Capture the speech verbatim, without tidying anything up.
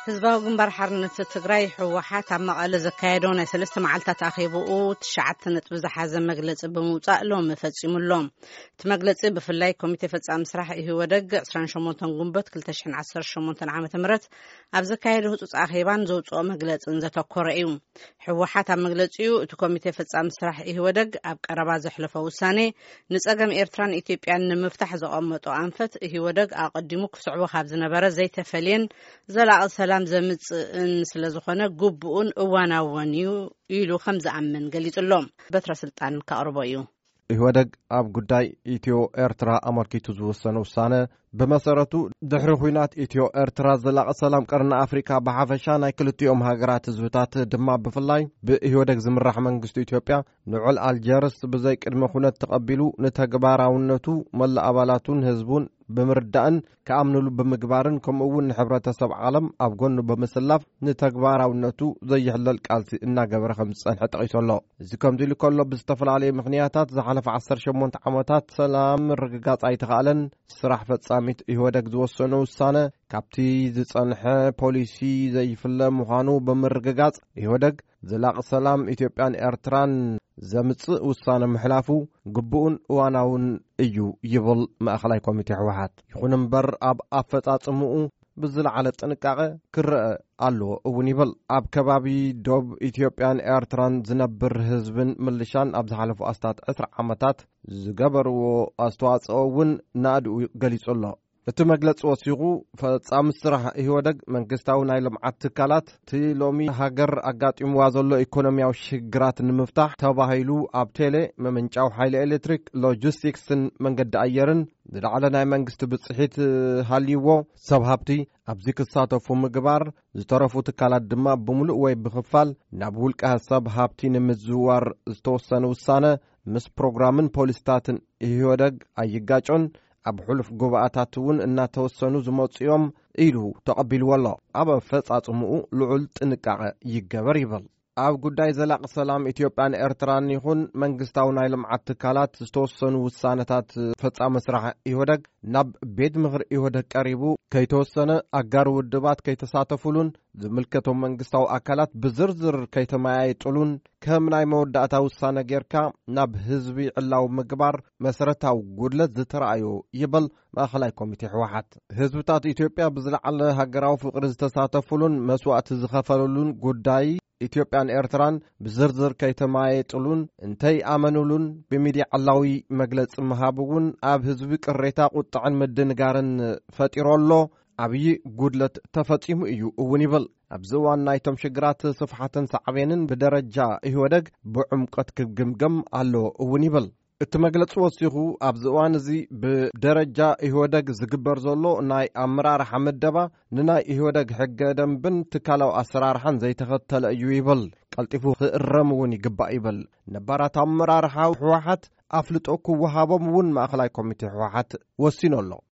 ህዝባዊ ግንባር ሓርነት ትግራይ ሕወሓት ኣብ መቐለ ዘካየዶ ናይ ሰለስተ መዓልታት ኣኼብኡ ትሽዓተ ነጥቢ ዝሓዘ መግለፂ ብምውፃእ ሎም ፈፂሙሎም። እቲ መግለፂ ብፍላይ ኮሚቴ ፈጻሚ ስራሕ ኢህወደግ ዕስራን ሸሞንተ ጉንበት ክልተ ሽሕን ዓሰርተ ሸሞንተ ዓመተ ምህረት ኣብ ዘካየዶ ህጹጽ ኣኼባን ዘውፅኦ መግለጽን ዘተኮረ እዩ። ሕወሓት ኣብ መግለፂኡ እቲ ኮሚቴ ፈጻሚ ስራሕ ኢህወደግ ኣብ ቀረባ ዘሕለፈ ውሳኔ ንጸገም ኤርትራን ኢትዮጵያን ንምፍታሕ ዘቐመጦ ኣንፈት ኢህወደግ ኣቐዲሙ ክስዕቦ ካብ ዝነበረ ዘይተፈልየን ዘላቒ ሰላም ዘምጽእን ስለ ዝኾነ ግቡኡን እዋናውን እዩ ኢሉ ከም ዝኣምን ገሊጹሎም። በትረ ስልጣን ከቕርቦ እዩ። ኢህወደግ ኣብ ጉዳይ ኢትዮ ኤርትራ ኣመልኪቱ ዝወሰነ ውሳነ በመሰረቱ ድሕሪ ኩናት ኢትዮ ኤርትራ ዘላቒ ሰላም ቀርኒ ኣፍሪካ ብሓፈሻ ናይ ክልቲኦም ሃገራት ህዝብታት ድማ ብፍላይ ብኢህወደግ ዝምራሕ መንግስቲ ኢትዮጵያ ንዑል ኣልጀርስ ብዘይ ቅድመ ኩነት ተቐቢሉ ንተግባራውነቱ መላእ ኣባላቱን ህዝቡን ብምርዳእን ከኣምንሉ ብምግባርን ከምኡውን ንሕብረተሰብ ዓለም ኣብ ጎኑ ብምስላፍ ንተግባራውነቱ ዘይሕለል ቃልሲ እናገበረ ከም ዝጸንሐ ጠቒሱ ኣሎ። እዚ ከምዚ ኢሉ ከሎ ብዝተፈላለዩ ምኽንያታት ዝሓለፈ ዓሰርተ ሸሞንተ ዓመታት ሰላም ርግጋጽ ኣይተኻእለን ስራሕ ፈጻሚት ኢህወደግ ዝወሰነ ውሳነ ካብቲ ዝጸንሐ ፖሊሲ ዘይፍለ ምዃኑ ብምርግጋጽ ኢህወደግ ዘላቒ ሰላም ኢትዮጵያን ኤርትራን ዘምጽእ ውሳነ ምሕላፉ ግቡኡን እዋናውን እዩ ይብል ማእኸላይ ኮሚቴ ሕወሓት። ይኹን እምበር ኣብ ኣፈጻጽምኡ ብዝለዓለ ጥንቃቐ ክርአ ኣለዎ እውን ይብል። ኣብ ከባቢ ዶብ ኢትዮጵያን ኤርትራን ዝነብር ህዝብን ምልሻን ኣብ ዝሓለፉ ኣስታት ዕስራ ዓመታት ዝገበርዎ ኣስተዋጽኦ እውን ናድኡ ገሊጹ ኣሎ። እቲ መግለፂ ወሲኹ ፈጻሚ ስራሕ ኢህወደግ መንግስታዊ ናይ ልምዓት ትካላት እቲ ሎሚ ሃገር ኣጋጢምዋ ዘሎ ኢኮኖሚያዊ ሽግራት ንምፍታሕ ተባሂሉ ኣብ ቴሌ ምምንጫው ሓይሊ ኤሌክትሪክ ሎጂስቲክስን መንገዲ ኣየርን ዝለዓለ ናይ መንግስቲ ብጽሒት ሃልይዎ ሰብ ሃብቲ ኣብዚ ክሳተፉ ምግባር ዝተረፉ ትካላት ድማ ብምሉእ ወይ ብኽፋል ናብ ውልቀ ሰብ ሃብቲ ንምዝዋር ዝተወሰነ ውሳነ ምስ ፕሮግራምን ፖሊስታትን ኢህወደግ ኣይጋጮን ኣብ ሕሉፍ ጉባኤታት እውን እናተወሰኑ ዝመጽኦም ኢሉ ተቐቢልዎ ኣሎ። ኣብ ኣፈጻጽምኡ ልዑል ጥንቃቐ ይገበር ይብል። ኣብ ጉዳይ ዘላቒ ሰላም ኢትዮጵያን ኤርትራን ይኹን መንግስታዊ ናይ ልምዓት ትካላት ዝተወሰኑ ውሳነታት ፈጻሚ ስራሕ ኢህወደግ ናብ ቤት ምኽሪ ኢህወደግ ቀሪቡ ከይተወሰነ ኣጋር ውድባት ከይተሳተፉሉን ዝምልከቶም መንግስታዊ ኣካላት ብዝርዝር ከይተመያየጡሉን ከም ናይ መወዳእታ ውሳነ ጌርካ ናብ ህዝቢ ዕላው ምግባር መሰረታዊ ጉድለት ዝተረኣዩ ይብል ማእኸላይ ኮሚቴ ሕወሓት። ህዝብታት ኢትዮጵያ ብዝለዓለ ሃገራዊ ፍቕሪ ዝተሳተፉሉን መስዋዕቲ ዝኸፈሉሉን ጉዳይ ኢትዮጵያን ኤርትራን ብዝርዝር ከይተመያየጡሉን እንተይ ኣመኑሉን ብሚድያ ዓላዊ መግለፂ መሃብውን ኣብ ህዝቢ ቅሬታ ቁጥዕን ምድንጋርን ፈጢሮሎ ዓብዪ ጉድለት ተፈጺሙ እዩ እውን ይብል። ኣብዚ እዋን ናይቶም ሽግራት ስፍሓትን ሳዕቤንን ብደረጃ ኢህወደግ ብዕምቀት ክግምገም ኣለዎ እውን ይብል። እቲ መግለፂ ወሲኹ ኣብዚ እዋን እዚ ብደረጃ ኢህወደግ ዝግበር ዘሎ ናይ ኣመራርሓ ምደባ ንናይ ኢህወደግ ሕገ ደንብን ትካላዊ ኣሰራርሓን ዘይተኸተለ እዩ ይብል። ቀልጢፉ ክእረም እውን ይግባእ ይብል። ነባራት ኣመራርሓ ሕወሓት ኣፍልጦ ክወሃቦም እውን ማእኸላይ ኮሚቴ ሕወሓት ወሲኑ ኣሎ።